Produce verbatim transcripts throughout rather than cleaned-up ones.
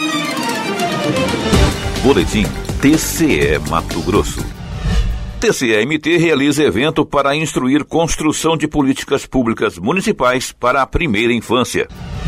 Boletim T C E Mato Grosso. T C E M T realiza evento para instruir construção de políticas públicas municipais para a primeira infância.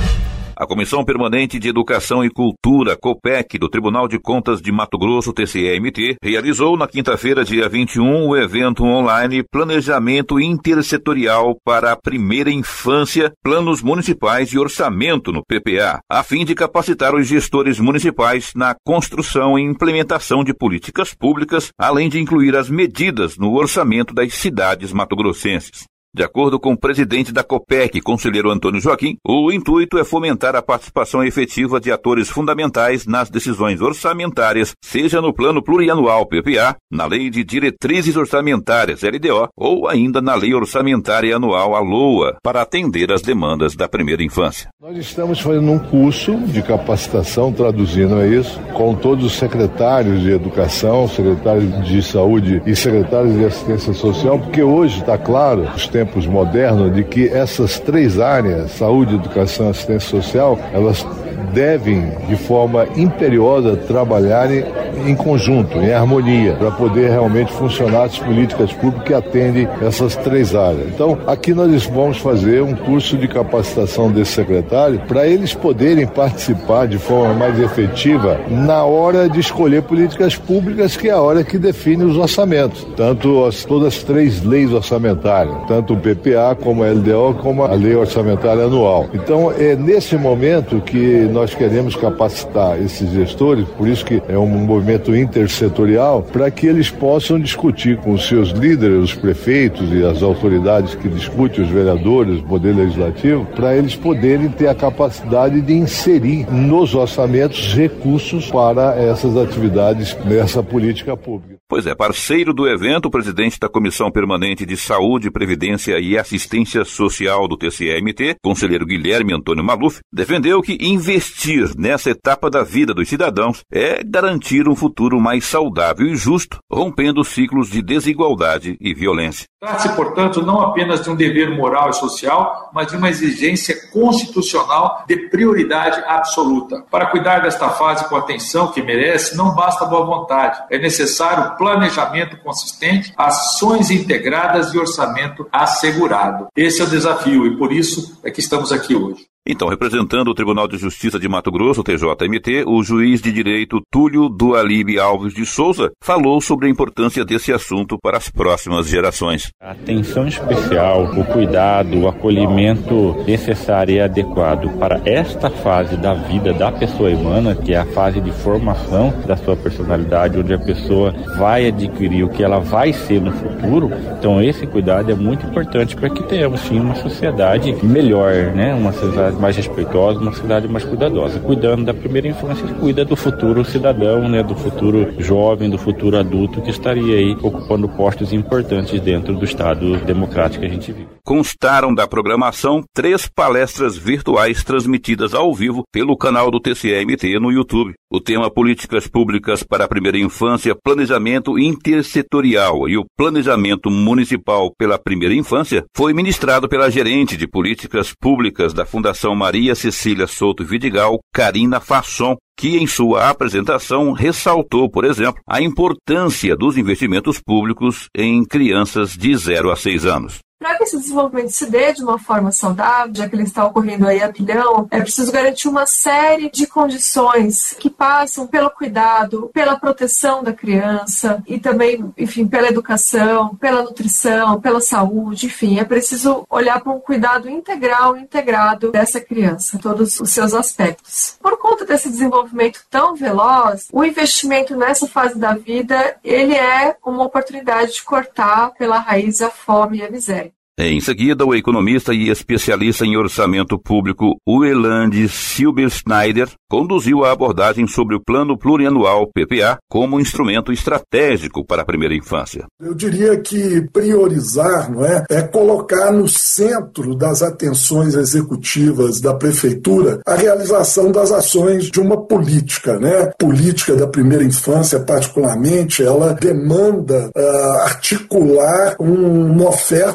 A Comissão Permanente de Educação e Cultura, COPEC, do Tribunal de Contas de Mato Grosso, T C E M T, realizou na quinta-feira, dia vinte e um, o evento online Planejamento Intersetorial para a Primeira Infância, Planos Municipais e Orçamento no P P A, a fim de capacitar os gestores municipais na construção e implementação de políticas públicas, além de incluir as medidas no orçamento das cidades mato-grossenses. De acordo com o presidente da COPEC, conselheiro Antônio Joaquim, o intuito é fomentar a participação efetiva de atores fundamentais nas decisões orçamentárias, seja no Plano Plurianual P P A, na Lei de Diretrizes Orçamentárias L D O ou ainda na Lei Orçamentária Anual, a LOA, para atender às demandas da primeira infância. Nós estamos fazendo um curso de capacitação, traduzindo a isso, com todos os secretários de Educação, secretários de Saúde e secretários de Assistência Social, porque hoje está claro, os tempos modernos, de que essas três áreas, saúde, educação e assistência social, elas devem, de forma imperiosa, trabalhar em conjunto, em harmonia, para poder realmente funcionar as políticas públicas que atendem essas três áreas. Então, aqui nós vamos fazer um curso de capacitação desse secretário para eles poderem participar de forma mais efetiva na hora de escolher políticas públicas, que é a hora que define os orçamentos, tanto as, todas as três leis orçamentárias, tanto o P P A, como a L D O, como a Lei Orçamentária Anual. Então, é nesse momento que nós queremos capacitar esses gestores, por isso que é um movimento intersetorial, para que eles possam discutir com os seus líderes, os prefeitos e as autoridades que discutem, os vereadores, o Poder Legislativo, para eles poderem ter a capacidade de inserir nos orçamentos recursos para essas atividades nessa política pública. Pois é, parceiro do evento, o presidente da Comissão Permanente de Saúde, Previdência e Assistência Social do T C E M T, conselheiro Guilherme Antônio Maluf, defendeu que investir nessa etapa da vida dos cidadãos é garantir um futuro mais saudável e justo, rompendo ciclos de desigualdade e violência. Trata-se, portanto, não apenas de um dever moral e social, mas de uma exigência constitucional de prioridade absoluta. Para cuidar desta fase com a atenção que merece, não basta boa vontade. É necessário planejamento consistente, ações integradas e orçamento assegurado. Esse é o desafio e por isso é que estamos aqui hoje. Então, representando o Tribunal de Justiça de Mato Grosso, T J M T, o juiz de direito Túlio Dualibe Alves de Souza falou sobre a importância desse assunto para as próximas gerações. A atenção especial, o cuidado, o acolhimento necessário e adequado para esta fase da vida da pessoa humana, que é a fase de formação da sua personalidade, onde a pessoa vai adquirir o que ela vai ser no futuro. Então, esse cuidado é muito importante para que tenhamos, sim, uma sociedade melhor, né? Uma sociedade mais respeitosa, uma sociedade mais cuidadosa. Cuidando da primeira infância, cuida do futuro cidadão, né, do futuro jovem, do futuro adulto que estaria aí ocupando postos importantes dentro do Estado democrático que a gente vive. Constaram da programação três palestras virtuais transmitidas ao vivo pelo canal do T C E M T no YouTube. O tema Políticas Públicas para a Primeira Infância, Planejamento Intersetorial e o Planejamento Municipal pela Primeira Infância foi ministrado pela gerente de Políticas Públicas da Fundação Maria Cecília Souto Vidigal, Karina Fasson, que em sua apresentação ressaltou, por exemplo, a importância dos investimentos públicos em crianças de zero a seis anos. Para que esse desenvolvimento se dê de uma forma saudável, já que ele está ocorrendo aí a pilhão, é preciso garantir uma série de condições que passam pelo cuidado, pela proteção da criança e também, enfim, pela educação, pela nutrição, pela saúde, enfim, é preciso olhar para um cuidado integral, integrado dessa criança, todos os seus aspectos. Por conta desse desenvolvimento tão veloz, o investimento nessa fase da vida, ele é uma oportunidade de cortar pela raiz a fome e a miséria. Em seguida, o economista e especialista em orçamento público Ueland Silber-Schneider conduziu a abordagem sobre o Plano Plurianual P P A como instrumento estratégico para a primeira infância. Eu diria que priorizar, não é, é colocar no centro das atenções executivas da prefeitura a realização das ações de uma política, né? Política da primeira infância, particularmente, ela demanda uh, articular um, uma oferta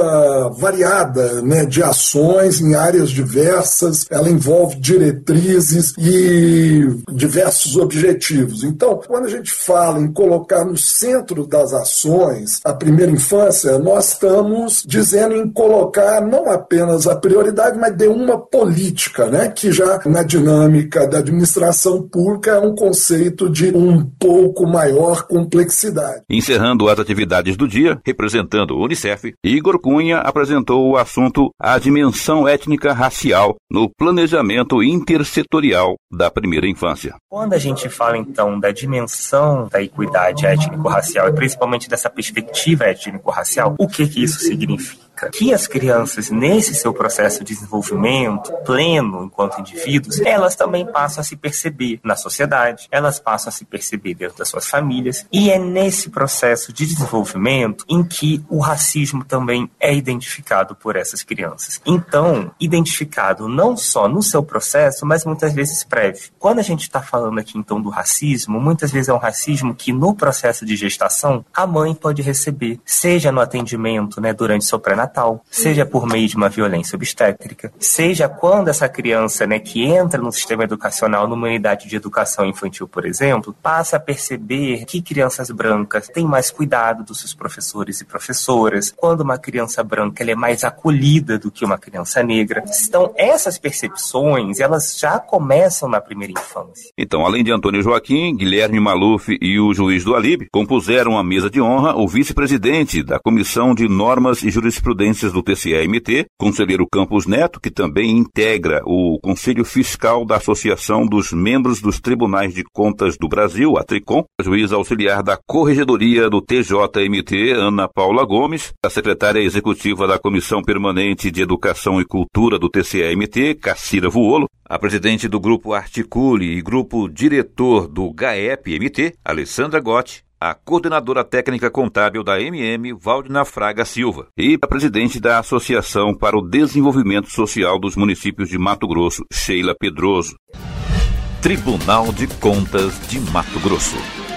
gama variada, né, de ações em áreas diversas, ela envolve diretrizes e diversos objetivos. Então, quando a gente fala em colocar no centro das ações a primeira infância, nós estamos dizendo em colocar não apenas a prioridade, mas de uma política, né, que já na dinâmica da administração pública é um conceito de um pouco maior complexidade. Encerrando as atividades do dia, representando o Unicef, Igor Cunha apresentou o assunto A Dimensão Étnica Racial no Planejamento Intersetorial da Primeira Infância. Quando a gente fala, então, da dimensão da equidade étnico-racial e principalmente dessa perspectiva étnico-racial, o que que isso significa? Que as crianças, nesse seu processo de desenvolvimento pleno enquanto indivíduos, elas também passam a se perceber na sociedade, elas passam a se perceber dentro das suas famílias, e é nesse processo de desenvolvimento em que o racismo também é identificado por essas crianças. Então, identificado não só no seu processo, mas muitas vezes prévio. Quando a gente está falando aqui, então, do racismo, muitas vezes é um racismo que no processo de gestação, a mãe pode receber, seja no atendimento, né, durante seu pré-natal, seja por meio de uma violência obstétrica, seja quando essa criança, né, que entra no sistema educacional, numa unidade de educação infantil, por exemplo, passa a perceber que crianças brancas têm mais cuidado dos seus professores e professoras, quando uma criança branca ela é mais acolhida do que uma criança negra. Então, essas percepções, elas já começam na primeira infância. Então, além de Antônio Joaquim, Guilherme Maluf e o juiz do Alib, compuseram a mesa de honra o vice-presidente da Comissão de Normas e Jurisprudências do T C E M T, conselheiro Campos Neto, que também integra o Conselho Fiscal da Associação dos Membros dos Tribunais de Contas do Brasil, a TRICOM, a juíza auxiliar da Corregedoria do T J M T, Ana Paula Gomes, a secretária executiva da Comissão Permanente de Educação e Cultura do T C E M T, Cacira Vuolo, a presidente do Grupo Articule e Grupo Diretor do G A E P M T, Alessandra Gotti, a coordenadora técnica contábil da M M, Valdina Fraga Silva, e a presidente da Associação para o Desenvolvimento Social dos Municípios de Mato Grosso, Sheila Pedroso. Tribunal de Contas de Mato Grosso.